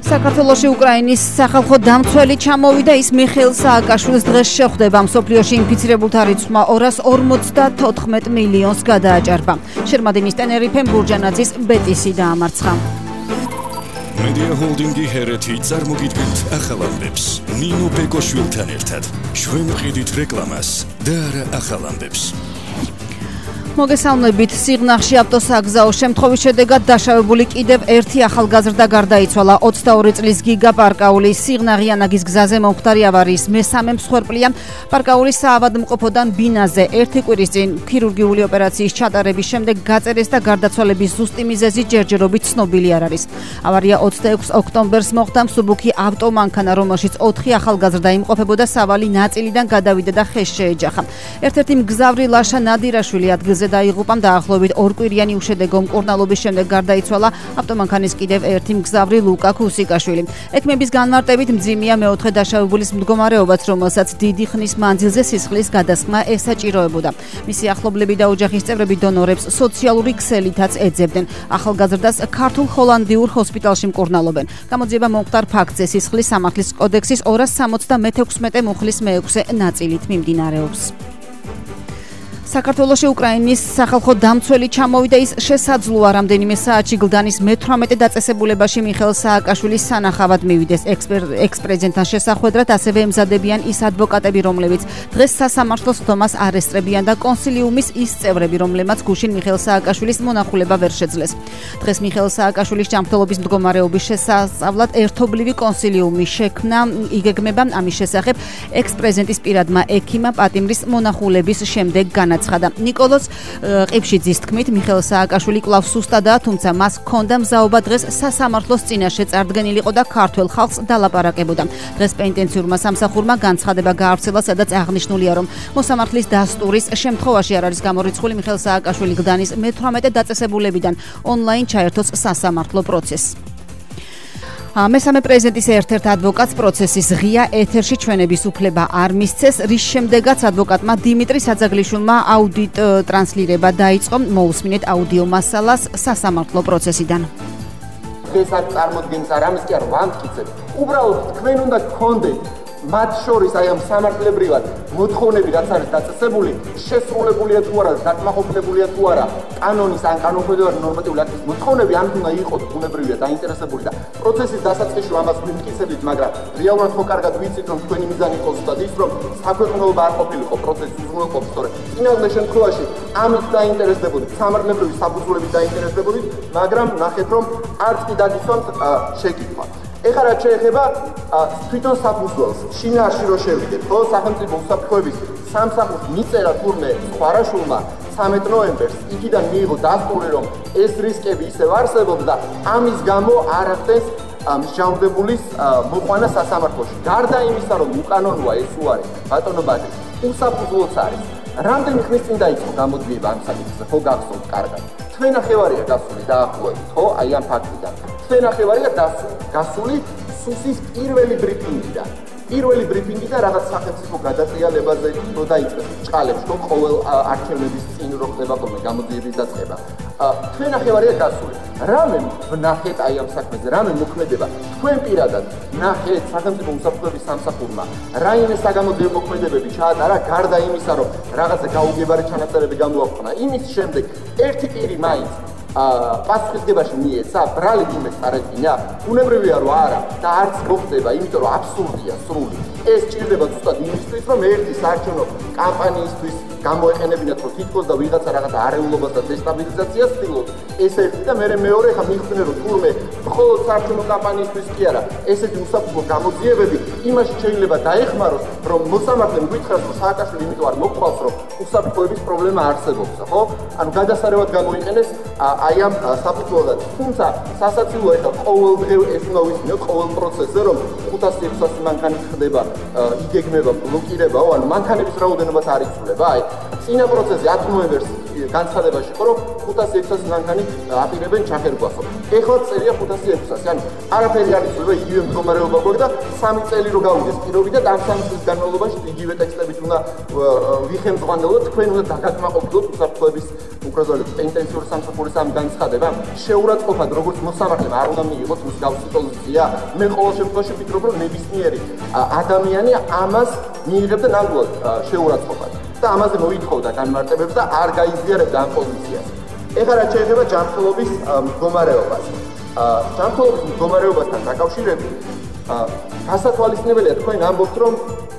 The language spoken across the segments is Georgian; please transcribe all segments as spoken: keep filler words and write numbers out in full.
საქართველოში უკრაინის სახალხო დამცველი ჩამოვიდა, ის მიხეილ სააკაშვილის დღეს შეხვდება. მსოფლიოში ინფიცირებულთა რიცხვმა ორას ორმოცდათოთხმეტ მილიონს გადააჭარბა. შერმადინის ტენერიფემ ბურჯანაძის ბეტისი დაამარცხა. Media Holdingi ჰერეთი წარმოგიდგენთ ახალ ამბებს. ნინო ბეკოშვილთან ერთად. ჩვენ ვყიდით რეკლამას და არა ახალ ამბებს. მოგესალმებით. სიღნაღში ავტოსაგზაო შემთხვევის შედეგად დაშავებული კიდევ ერთი ახალგაზრდა გარდაიცვალა. ოცდაორი წლის გიგა პარკაული სიღნაღიანაგის გზაზე მომხდარი ავარიის მესამე მსხვერპლია. პარკაულის საავადმყოფოდან ბინაზე ერთი კვირის წინ ქირურგიული ოპერაციის ჩატარების შემდეგ გაწერეს და გარდაცვალების ზუსტი მიზეზი ჯერჯერობით ცნობილი არ არის. ავარია ოცდაექვსი ოქტომბერს მოხდა. მსუბუქი ავტომანქანა, რომელშიც ოთხი ახალგაზრდა იმყოფებოდა, სავალი ნაწილიდან გადავიდა და ხეს შეეჯახა. ერთ-ერთი მგზავრი ლაშა ნადირაშვილი ადგილზე დაიღუპა. დაახლოებით ორკვირიანი უშედეგო მკურნალობის შემდეგ გარდაიცვალა ავტომანქანის კიდევ ერთი მგზავრი ლუკა ქუსიკაშვილი. ექიმების განმარტებით მძიმეა მეოთხე დაშავებულის მდგომარეობაც, რომელსაც დიდი ხნის მანძილზე სისხლის გადასხმა ესაჭიროებოდა. მისი ახლობლები და ოჯახის წევრები დონორებს სოციალური ქსელითაც ეძებდნენ. ახალგაზრდას ქართულ ჰოლანდიურ ჰოსპიტალში მკურნალობენ. გამოძიება მომხდარ ფაქტზე სისხლის სამართლის კოდექსის ორას სამოცდამეექვსმეტე მუხლის მეექვსე ნაწილით მიმდინარეობს. საქართველოში უკრაინის სახალხო დამცველი ჩამოვიდა, ის შესაძლოა რამდენიმე საათში გლდანის მეთვრამეტე დაწესებულებაში მიხეილ სააკაშვილის სანახავად მივიდეს. ექს-პრეზიდენტთან შესახვედრად ასევე ემზადებიან ის ადვოკატები, რომლებიც დღეს სასამართლოს თომას არესტრებიან და კონსილიუმის ის წევრები, რომლებმაც გუშინ მიხეილ სააკაშვილის მონახულება ვერ შეძლეს. დღეს მიხეილ სააკაშვილის ჯანმრთელობის მდგომარეობის შესასწავლად ერთობლივი კონსილიუმი შექმნა. იგეგმება ამის შესახებ ექს-პრეზიდენტის პირადმა ექიმმა პატიმრის მონახულების შემდეგ განაცხადა. ნიკოლოზ ყიფშიძის თქმით, მიხეილ სააკაშვილი კვლავ სუსტადაა, თუმცა მას ჰქონდა მზაობა დღეს სასამართლოს წინაშე წარდგენილიყო და ქართველ ხალხს დალაპარაკებოდა. დღეს პენიტენციურმა სამსახურმა განცხადება გაავრცელა, სადაც აღნიშნულია, რომ მოსამართლის დასტურის შემთხვევაში არ არის გამორიცხული მიხეილ სააკაშვილი გლდანის მეთვრამეტე დაწესებულებიდან ონლაინ ჩაერთოს სასამართლო პროცესს. მესამე პრეზიდენტის ერთ-ერთ ადვოკატს პროცესის ღია ეთერში ჩვენების უფლება არ მისცეს, რის შემდეგაც ადვოკატმა დიმიტრი საძაგლიშვილმა აუდიტ ტრანსლირება დაიწყო. მოусმინეთ აუდიო მასალას სასამართლო პროცესიდან. ეს არ წარმოადგენს არამის კი არ ვამტკიცებ. უბრალოდ თქვენ უნდა გქონდეთ მათ შორის აი ამ სამართლებრივად მოთხოვნები, რაც არის დაწესებული, შესრულებულია თუ არა, დაკმაყოფილებულია თუ არა კანონის ან კანონმდებლობის ნორმატიული აქტის მოთხოვნები, ამით უნდა იყოს ბუნებრივია დაინტერესებული და პროცესის დასაწყისში ამას ვიმტკიცებთ, მაგრამ რეალურად ხო კარგად ვიცით, რომ თქვენი მიზანი იყო ზუსტად ის, რომ საქვეყნოება არ ყოფილიყო პროცესის უზრუნველყოფა, სწორედ წინასწარ შემთხვევაში ამით დაინტერესდებოდით, სამართლებრივი საფუძვლებით დაინტერესდებოდით, მაგრამ ნახეთ, რომ არც კი დაგისვამთ შეკითხვა. ეხლა რაც შეეხება თვითონ საფუძველს, შინაარსში რო შევიდეთ, ხო, სახელმწიფო უსაფრთხოების სამსახურს მიწერა თურმე ხვარაშვილმა ცამეტ ნოემბერს, იქიდან მიიღო დასტური, რომ ეს რისკები ისევ არსებობს და ამის გამო არ ახდენს მსჯავრდებულის მოყვანა სასამართლოში. გარდა იმისა, რომ უკანონოა ეს უარი, ბატონო ბატი, უსაფუძვლოც არის. რამდენი ხნის წინ დაიწყო გამოძიება ამ საკითხზე, ხო გახსოვთ კარგად? თვენახევარია გასული დაახლოებით, ხო, აი ამ ფაქტიდან. თვენახევარია გასული სუსის პირველი ბრიფინგიდან. პირველი ბრიფინგიდან რაღაც სახელმწიფო გადატრიალებაზე რო დაიწყეს ჭყალებს, რომ ყოველ არჩევნების წინ რო ხდება ხოლმე გამოძიების დაწყება. თვენახევარია გასული. რამე ვნახეთ აი ამ საქმეზე, რამე მოქმედება თქვენ პირადად ნახეთ სახელმწიფო უსაფრთხოების სამსახურმა რაიმე საგამოძიებო მოქმედებები ჩაატარა, გარდა იმისა, რომ რაღაცა გაუგებარი ჩანაწერები გამოაქვეყნა. იმის შემდეგ ერთი პირი მაინც პასუხისგებაში მიეცა, ბრალი იმეს წარედგინა, ბუნებრივია რომ არა და არც მოხდება, იმიტომ რომ აბსურდია სრული. ეს ჭირდება ზუსტად იმისთვის, რომ ერთი საარჩევნო კამპანიისთვის გამოეყენებინათ, რომ თითქოს და ვიღაცა რაღაც არეულობას და დესტაბილიზაციას ცდილობს. ეს ერთი და მეორე მეორე ხა მიხვდნენ, რომ თურმე მხოლოდ საარჩევნო კამპანიისთვის კი არა, ესეთი უსაფრთხო გამოძიებები იმაში შეიძლება დაეხმაროს, რომ მოსამართლემ გითხრას, რომ სააკაშვილი იმიტომ არ მოყავს, რომ უსაფრთხოების პრობლემა არსებობს, ხო? ანუ გადასარევად გამოიყენეს აი ამ საფუძველად. თუმცა სასაცილოა ეხლა ყოველდღე ეს უნდა ვისმინოთ ყოველ პროცესზე, რომ ხუთასი ექვსასი მანქანით ხდება იგეგმება ბლოკირებაო, ანუ მანქანების რაოდენობას არ იცვლება. აი წინა პროცესზე ათი ნოემბერს განცხადებაში იყო, რომ ხუთასი ექვსასი მანქანი აპირებენ ჩახერგვასო. ეხლა წერია ხუთასი ექვსასი, ანუ არაფერი არ იცვლება, იგივე მდგომარეობა გვაქვს და სამი წელი რო გავიდეს პირობიდან, ამ სამი წლის განმავლობაში იგივე ტექსტებით უნდა ვიხემძღვანელოთ, თქვენ უნდა დაგაკმაყოფილოთ უსაფრთხოების უკრაზალეთ ინტენსიური სამსახურის ამ განცხადება. შეურაცხყოფად როგორც მოსამართლემ არ უნდა მიიღოს მსგავსი პოზიცია. მე ყოველ შემთხვევაში ვფიქრობ, რომ ნებისმიერი ადამიანი ამას მიიღებდა ნამდვილად შეურაცხყოფად და ამაზე მოითხოვდა განმარტებებს და არ გაიზიარებდა ამ პოზიციას. ეხლა რაც შეეხება ჯანმრთელობის მდგომარეობას. ჯანმრთელობის მდგომარეობასთან დაკავშირებით გასათვალისწინებელია თქვენ ამბობთ, რომ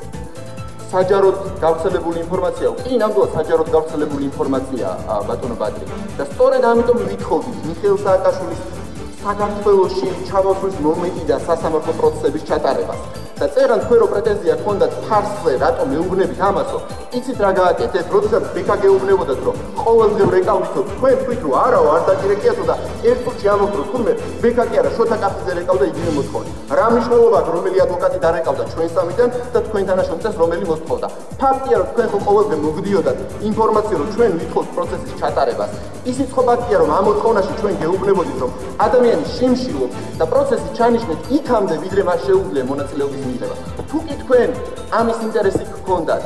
საჯაროდ გავრცელებული ინფორმაცია, კი, ნამდვილად საჯაროდ გავრცელებული ინფორმაცია ბატონო ბადრი. და სწორედ ამიტომ ვითხოვდით მიხეილ სააკაშვილის საქართველოში ჩამოსვლის მომენტი და სასამართლო პროცესების ჩატარებას. და წერან თქვენ რო პრეტენზია გქონდათ ფარსზე, რატომ მეუბნებით ამასო? იცით რა გააკეთეთ, როდესაც ბექა გეუბნებოდათ, რომ ყოველდღე რეკავდითო, თქვენ თქვით რომ არაო, არ დაგირეკიათო და ერთ წუთში ამბობთ, რომ თურმე ბექა კი არა, შოთა კაფეზე რეკავდა იგივე მოსთხოვნა. რა მნიშვნელობა აქვს, რომელი ადვოკატი დარეკავდა ჩვენ სამიდან და თქვენ თანაშემწეს რომელი მოსთხოვდა. ფაქტია, რომ თქვენ ხო ყოველდღე მოგდიოდათ ინფორმაცია, რომ ჩვენ ვითხოვთ პროცესის ჩატარებას. ისიც ხო ფაქტია, რომ ამ მოთხოვნაში ჩვენ გეუბნებოდით, რომ ადამიანი შიმშილობს და პროცესი ჩანიშნეთ იქამდე, ვიდრე მას შეუძლია მონაწილეობის მიღება. თუ კი თქვენ ამის ინტერესი გქონდათ,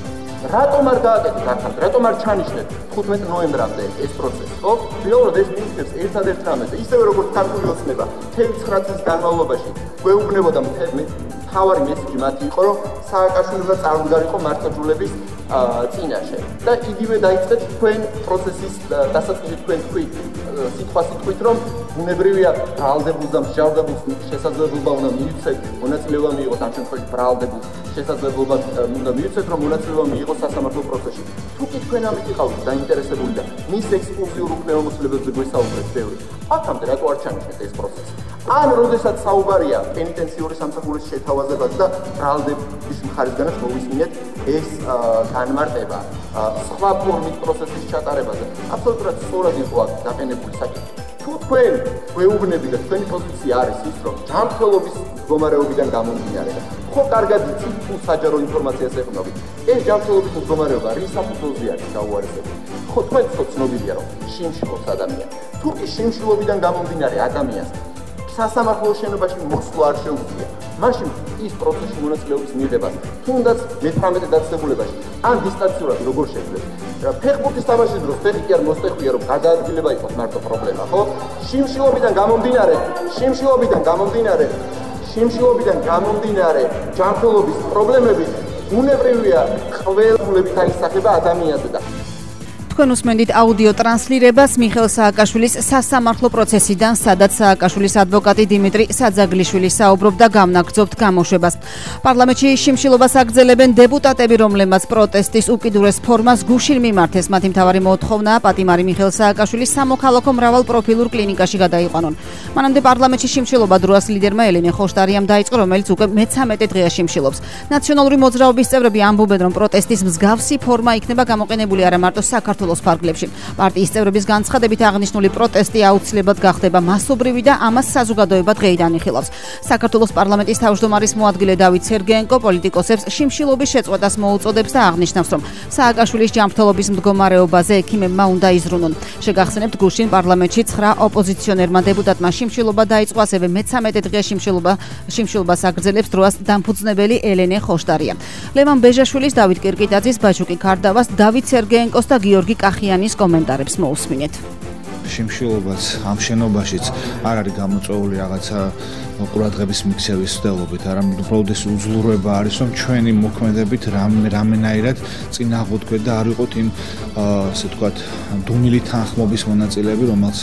რატომ არ გააკეთეთ ახლა? რატომ არ ჩანიშნეთ ხუთმეტ ნოემბრამდე ეს პროცესი, ხო? რეალურად ეს მიიღებს ერთადერთ რამეზე, ისევე როგორც ქართული ოცნება თერთმეტ წლის განმავლობაში გვეუბნებოდა მთავარი მესიჯი მათი იყო, რომ სააკაშვილი უნდა წარმდგარიყო მართლმსაჯულების წინაშე. და იგივე დაიწყეთ თქვენ პროცესის დასაწყისში თქვენ თქვით, სიტყვა სიტყვით, რომ ბუნებრივია ბრალდებულს და მსჯავრდებულს შესაძლებლობა უნდა მიიცეთ, მონაწილეობა მიიღოს ამ შემთხვევაში ბრალდებულს შესაძლებლობა უნდა მიიცეთ, რომ მონაწილეობა მიიღოს სასამართლო პროცესში. თუ კი თქვენ ამით იყავით დაინტერესებული და მის ექსკლუზიურ უფლებამოსილებებზე გვესაუბრეთ ბევრი, აქამდე რატო არ ჩანიშნეთ ეს პროცესი? ან როდესაც საუბარია პენიტენციური სამსახურის შეთავაზებაზე და ბრალდების მხარისგანაც მოვისმინეთ ეს განმარტება სხვა ფორმით პროცესის ჩატარებაზე. აბსოლუტურად სწორად იყო აქ დაყენებული საკითხი. თუ თქვენ გვეუბნები და თქვენი პოზიცია არის ის, რომ ჯანმრთელობის მდგომარეობიდან გამომდინარე, ხო კარგად იცით თუ საჯარო ინფორმაციას ეყნობით, ეს ჯანმრთელობის მდგომარეობა რის საფუძველზე არის გაუარესებული. ხო თქვენ ხო ცნობილია, რომ შიმშილობს ადამიანი. თუ კი შიმშილობიდან გამომდინარე ადამიანს სასამართლო შენობაში მოსვლა არ შეუძლია. მაშინ ის პროცესში მონაწილეობის მიღებას, თუნდაც მეთვრამეტე დაწესებულებაში, ან დისტანციურად როგორ შეძლებს. ფეხბურთის თამაშის დროს ფეხი კი არ მოსტეხვია, რომ გადაადგილება იყოს მარტო პრობლემა, ხო? შიმშილობიდან გამომდინარე, შიმშილობიდან გამომდინარე, შიმშილობიდან გამომდინარე ჯანმრთელობის პრობლემები ბუნებრივია ყველგულებით აისახება ადამიანზე და თქვენ უსმენთ აუდიო ტრანსლირებას მიხეილ სააკაშვილის სასამართლო პროცესიდან, სადაც სააკაშვილის ადვოკატი დიმიტრი საძაგლიშვილი საუბრობდა გამნაგრძობთ გამოშვებას. პარლამენტში შიმშილობას აგრძელებენ დეპუტატები, რომლებმაც პროტესტის უკიდურეს ფორმას გუშინ მიმართეს. მათი მთავარი მოთხოვნაა პატიმარი მიხეილ სააკაშვილის სამოქალაქო მრავალპროფილურ კლინიკაში გადაიყვანონ. მანამდე პარლამენტში შიმშილობა დროას ლიდერმა ელენე ხოშტარიამ დაიწყო, რომელიც უკვე მეცამეტე დღეა შიმშილობს. ნაციონალური მოძრაობის წევრები ამბობენ, რომ პროტესტის მსგავსი ფორმა იქნება გამოყენებული არა მარტო საქართველოს ფარგლებში. პარტიის წევრების განცხადებით აღნიშნული პროტესტი აუცილებლად გახდება მასობრივი და ამას საზოგადოება დღეიდან იხილავს. საქართველოს პარლამენტის თავმჯდომარის მოადგილე დავით სერგეენკო პოლიტიკოსებს შიმშილობის შეწყვეტას მოუწოდებს და აღნიშნავს, რომ სააკაშვილის ჯანმრთელობის მდგომარეობაზე ექიმებმა უნდა იზრუნონ. შეგახსენებთ, გუშინ პარლამენტში ცხრა ოპოზიციონერმა დეპუტატმა შიმშილობა დაიწყო, ასევე მეცამეტე დღე შიმშილობა შიმშილობას აგრძელებს დროას დამფუძნებელი ელენე ხოშტარია. ლევან ბეჟაშვილის, დავით კირკიტაძის, ბაჩუკი ქარდავას, დავით სერგეენკოს და გიორგი კახიანის კომენტარებს მოусმინეთ. შიმშილობაც ამ შენობაშიც არ არის გამოწვეული რაღაცა ყურადღების მიქცევის ცდელობით, არამედ უბრალოდ ეს უძლურება არის, რომ ჩვენი მოქმედებით რამენაირად წინააღმდეგეთ და არ ვიყოთ იმ ასე ვთქვათ დუმილი თანხმობის მონაწილეები, რომელიც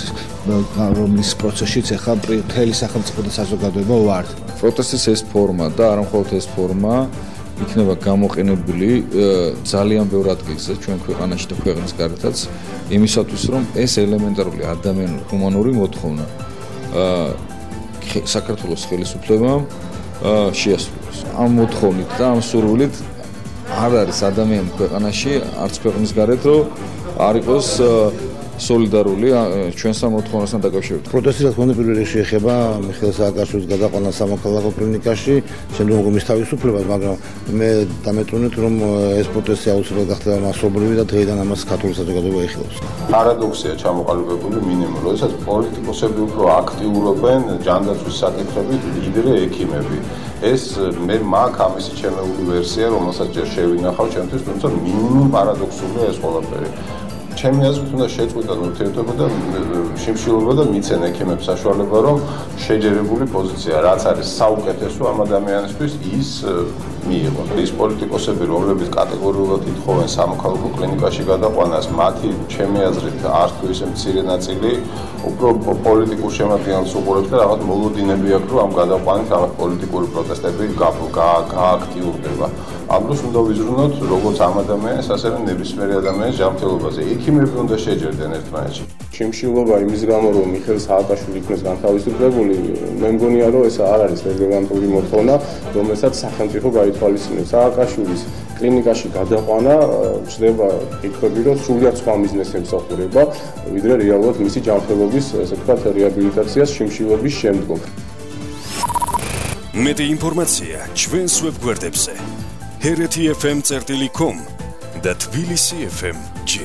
რომლის პროცესშიც ახლა მთელი სახელმწიფო და საზოგადოება ვართ. პროტესტის ეს ფორმა და არა მხოლოდ ეს ფორმა იქნება გამოყენებული ძალიან ბევრ ადგილზე ჩვენ ქვეყანაში და ქვეყნის გარეთაც იმისათვის, რომ ეს ელემენტარული ადამიანური ჰუმანური მოთხოვნა საქართველოს ხელისუფლებამ შეასრულოს. ამ მოთხოვნით და ამ სურვილით არ არის ადამიანი ქვეყანაში, არც ქვეყნის გარეთ, რომ არ იყოს სოლიდარული ჩვენს მოთხოვნასთან დაკავშირებით. პროტესტი რა თქმა უნდა პირველ რიგში ეხება მიხეილ სააკაშვილის გადაყვანას სამოქალაქო კლინიკაში, შემდგომ მის თავისუფლებას, მაგრამ მე დამეტრუნეთ რომ ეს პროტესტი აუცილებლად გახდება მასობრივი და დღეიდან ამას ქართული საზოგადოება ეხილავს. პარადოქსია ჩამოყალიბებული მინიმუმ, როდესაც პოლიტიკოსები უფრო აქტიურობენ ჯანდაცვის საკითხებით, ვიდრე ექიმები. ეს მე მაგ ამისი ჩემეული ვერსია, რომელსაც ჯერ შევინახავ ჩემთვის, თუმცა მინიმუმ პარადოქსულია ეს ყველაფერი. ჩემი აზრით უნდა შეწყვიტონ ურთიერთობა და შიმშილობა და მიცენ ექიმებს საშუალება, რომ შეჯერებული პოზიცია, რაც არის საუკეთესო ამ ადამიანისთვის, ის მიიღონ. ის პოლიტიკოსები, რომლებიც კატეგორიულად ითხოვენ სამოქალაქო კლინიკაში გადაყვანას, მათი ჩემი აზრით არც თუ ისე მცირე ნაწილი უფრო პოლიტიკურ შემადგენლს უყურებს და რაღაც მოლოდინები აქვს, რომ ამ გადაყვანით რაღაც პოლიტიკური პროტესტები გააქტიურდება. ამ დროს უნდა ვიზრუნოთ როგორც ამ ადამიანს, ასე რომ ნებისმიერი ადამიანის ჯანმრთელობაზე. ექიმები უნდა შეჯერდნენ ერთმანეთში. შიმშილობა იმის გამო, რომ მიხეილ სააკაშვილი იქნეს განთავისუფლებული, მე მგონია, რომ ეს არ არის რელევანტური მოთხოვნა, რომელსაც სახელმწიფო გაითვალისწინებს. სააკაშვილის კლინიკაში გადაყვანა ხდება კითხვები, რომ სრულიად სხვა მიზნებს ემსახურება, ვიდრე რეალურად მისი ჯანმრთელობის, ასე ვთქვათ, რეაბილიტაციას შიმშილობის შემდგომ. მეტი ინფორმაცია ჩვენს ვებგვერდებზე ჰერეთი ეფ ემ წერტილი კომ და თბილისი ეფ ემ ჯი.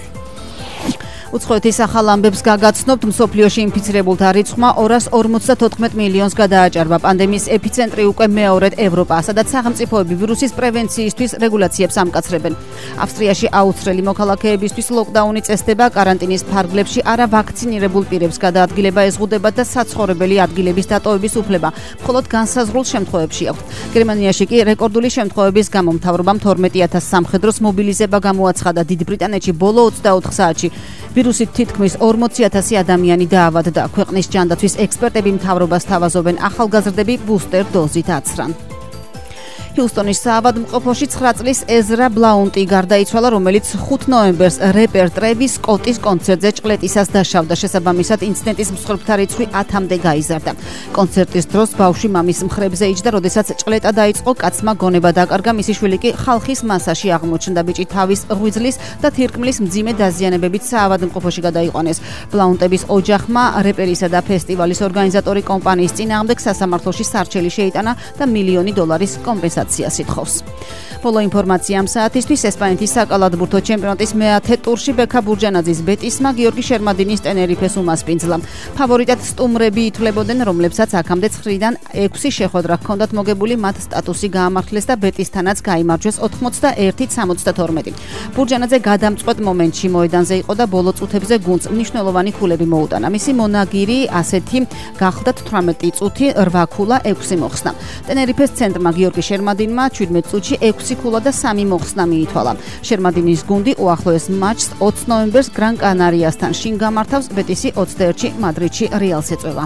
უცხოეთის ახალ ამბებს გაგაცნობთ, მსოფლიოში ინფიცირებულთა რიცხვმა ორას ორმოცდათოთხმეტ მილიონს გადააჭარბა. პანდემიის ეპიცენტრი უკვე მეორედ ევროპაა, სადაც სახელმწიფოები ვირუსის პრევენციისთვის რეგულაციებს ამკაცრებენ. ავსტრიაში აუცხრელი მოქალაქეებისთვის ლოკდაუნი წესდება, კარანტინის ფარგლებში არავაქცინირებულ პირებს გადაადგილება ეზღუდებათ და საცხოვრებელი ადგილების დატოვების უფლება მხოლოდ განსაზღვრულ შემთხვევებში აქვთ. გერმანიაში კი რეკორდული შემთხვევების გამო მთავრობამ თორმეტი ათას სამხედროს მობილიზება გამოაცხადა. დიდ ბრიტანეთში ბოლო ოცდაოთხ საათში ვირუსით თითქმის ორმოცი ათასი ადამიანი დაავადდა. ქვეყნის ჯანდაცვის ექსპერტები მთავრობას თავაზობენ ახალგაზრდები ბუსტერ დოზით აცრან. ჰიუსტონის საავადმყოფოში ცხრა წლის ეზრა ბლაუნტი გარდაიცვალა, რომელიც ხუთ ნოემბერს რეპერ ტრევის სკოტის კონცერტზე ჭყლეტისას დაშავდა. შესაბამისად, ინციდენტის მსხვერპლთა რიცხვი ათამდე გაიზარდა. კონცერტის დროს ბავშვი მამის მხრებზე იჯდა, როდესაც ჭყლეტა დაიწყო, კაცმა გონება დაკარგა, მისი შვილი კი ხალხის მასაში აღმოჩნდა. ბიჭი თავის ღვიძლის და თირკმლის მძიმე დაზიანებებით საავადმყოფოში გადაიყვანეს. ბლაუნტების ოჯახმა რეპერისა და ფესტივალის ორგანიზატორი კომპანიის წინააღმდეგ სასამართლოში სარჩელი შეიტანა და მილიონი დოლარის კომპენსაცია ითხოვს. ბოლო ინფორმაცია ამ საათისთვის. ესპანეთის საკალათბურთო ჩემპიონატის მეათე ტურში ბექა ბურჯანაძის ბეტისმა გიორგი შერმადინის ტენერიფეს უმასპინძლა. ფავორიტად სტუმრები ითვლებოდნენ, რომლებსაც აქამდე ცხრიდან ექვსი შეხვედრა ჰქონდათ მოგებული, მათ სტატუსი გაამართლეს და ბეტისთანაც გაიმარჯვეს ოთხმოცდაერთი სამოცდათორმეტი. ბურჯანაძე გადამწყვეტ მომენტში მოედანზე იყო და ბოლო წუთებზე გუნდს მნიშვნელოვანი ქულები მოუტანა. მისი მონაგირი ასეთი გახლდათ თვრამეტი წუთი, რვა ქულა, ექვსი მოხსნა. ტენერიფეს ცენტრმა გიორგი შერმადინმა ჩვიდმეტ წუთში ექვსი ქულა და სამი მოხსნა მიითვალა. შერმადინის გუნდი უახლოეს მატჩს ოცი ნოემბერს გრან კანარიასთან შინ გამართავს, ბეტისი ოცდაერთში მადრიდში რეალს ეწევა.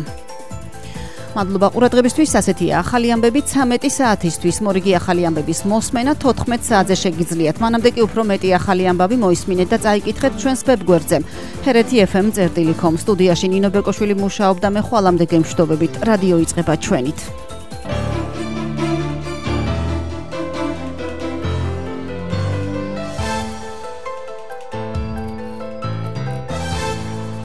მადლობა ყურადღებისთვის. ასეთია ახალი ამბები ცამეტი საათისთვის. მორიგი ახალი ამბების მოსმენა თოთხმეტ საათზე შეგიძლიათ. მანამდე კი უფრო მეტი ახალი ამბავი მოისმინეთ და წაიკითხეთ ჩვენს ვებგვერდზე ჰერეთი ეფ ემ წერტილი კომ. სტუდიაში ნინო ბეკოშვილი მუშაობდა, მე ხვალამდე გემშვიდობებით. რადიო იწყება ჩვენით.